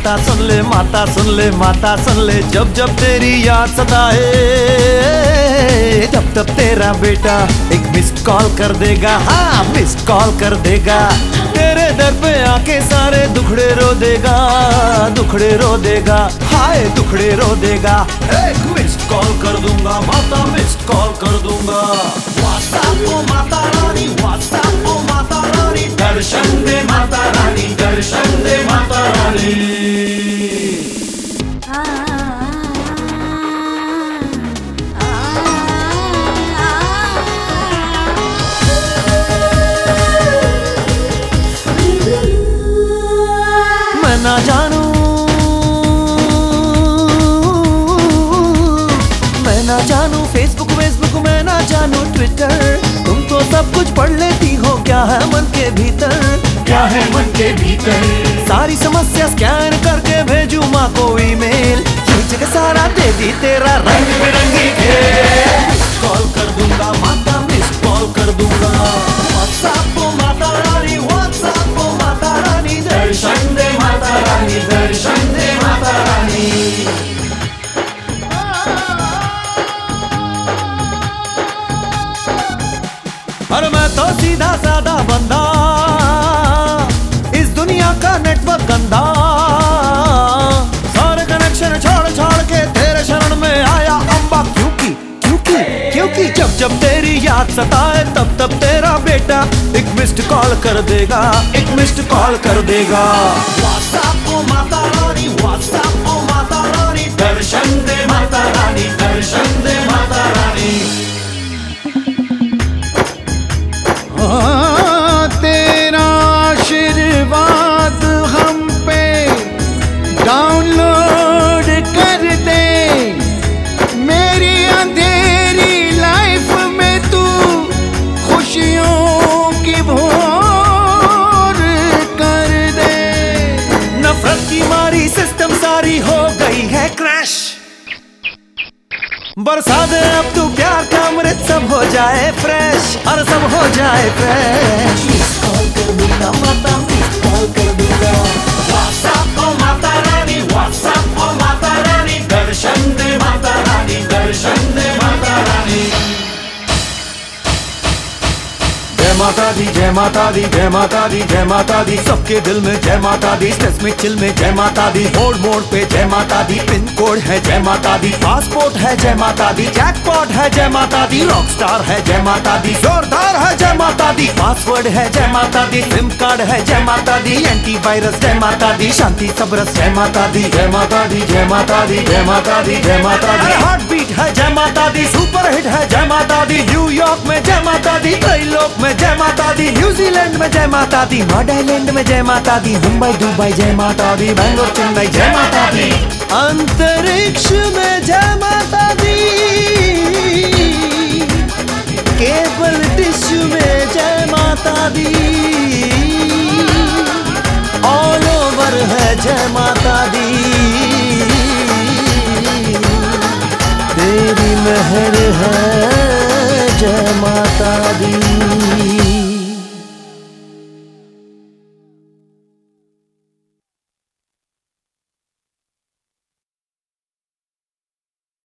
माता सुन ले, माता सुन ले, माता सुन ले। जब जब तेरी याद सताए, तब तब तेरा बेटा एक मिस कॉल कर देगा। हाँ, मिस कॉल कर देगा। तेरे दर पे आके सारे दुखड़े रो देगा, दुखड़े रो देगा, हाय दुखड़े रो देगा। एक मिस कॉल कर दूंगा माता, मिस कॉल कर दूंगा। व्हाट्सएप ओ माता रानी, व्हाट्सएप ओ माता रानी, दर्शन दे माता रानी, दर्शन दे माता रानी। मैं ना जानू, मैं ना जानू फेसबुक वेसबुक, मैं ना जानू ट्विटर। तुम तो सब कुछ पढ़ लेती हो, क्या है मन के भीतर, क्या है मन के भीतर। सारी समस्या स्कैन करके भेजू माँ को ईमेल, ये जगह सारा दे दी तेरा रंग बिरंगी खेल। मिस कॉल कर दूंगा माता, मिस कॉल कर दूंगा। व्हाट्सएप ओ माता रानी, व्हाट्सएप ओ माता रानी, दर्शन दे माता रानी, दर्शन दे माता रानी। और मैं तो सीधा साधा बंदा, इस दुनिया का नेटवर्क गंदा। सारे कनेक्शन छोड़ छोड़ के तेरे शरण में आया अम्बा। क्योंकि क्योंकि क्योंकि जब जब तेरी याद सताए, तब तब तेरा बेटा एक मिस्ड कॉल कर देगा, एक मिस्ड कॉल कर देगा। व्हाट्सएप ओ माता रानी, व्हाट्सएप ओ माता रानी, दर्शन दे माता रानी, दर्शन दे माता रानी। तेरा आशीर्वाद हम पे डाउनलोड कर दे। मेरी अंधेरी लाइफ में तू खुशियों की भोर कर दे। नफरत की मारी सिस्टम सारी हो गई है क्रैश। बरसा दे अब तू प्यार का अमृत, सब हो जाए फ्रेश, और सब हो जाए फ्रेश। मिस कॉल कर दूंगा माता, मिस कॉल कर दूंगा। व्हाट्सएप ओ माता रानी, व्हाट्सएप ओ माता रानी, दर्शन दे माता रानी, दर्शन दे माता रानी। जय माता दी, जय माता दी, जय माता दी, जय माता दी। सबके दिल में जय माता दी, स्ट्रेस में चिल में जय माता दी। मोड़ मोड़ पे जय माता दी, पिन कोड है जय माता दी, पासपोर्ट है जय माता दी, जैकपॉट है जय माता दी, रॉक स्टार है जय माता दी, जोरदार है जय माता दी, पासवर्ड है जय माता दी, सिम कार्ड है जय माता दी, एंटीवायरस जय माता दी, शांति सबरस जय माता दी। जय माता दी, जय माता दी, जय माता दी, जय माता दी। हार्ट बीट है जय माता दी, सुपर हिट है जय माता दी, न्यूयॉर्क में जय माता दी, त्रैलोक में जय माता दी, न्यूजीलैंड में जय माता दी, नागालैंड में जय माता दी, मुंबई दुबई जय माता दी, बैंगलोर चेन्नई जय माता दी, अंतरिक्ष में जय माता दी, केबल डिश में जय माता दी, ऑल ओवर है जय माता दी। तेरी मेहर